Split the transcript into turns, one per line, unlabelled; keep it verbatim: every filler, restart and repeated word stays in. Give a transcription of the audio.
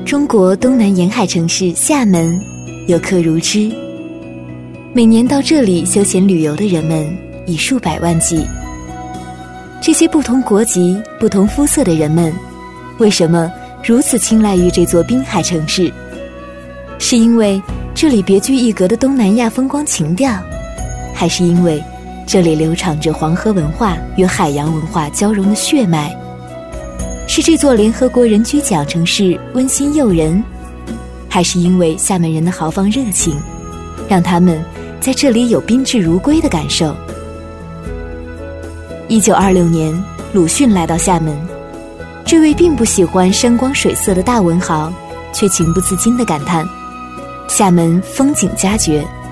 中国东南沿海城市厦门游客如织，每年到这里休闲旅游的人们以数百万计。这些不同国籍、不同肤色的人们，为什么如此青睐于这座滨海城市？是因为这里别具一格的东南亚风光情调，还是因为这里流淌着黄河文化与海洋文化交融的血脉？是这座联合国人居奖城市温馨诱人，还是因为厦门人的豪放热情，让他们在这里有宾至如归的感受？一九二六年，鲁迅来到厦门，这位并不喜欢山光水色的大文豪，却情不自禁地感叹：厦门风景佳绝，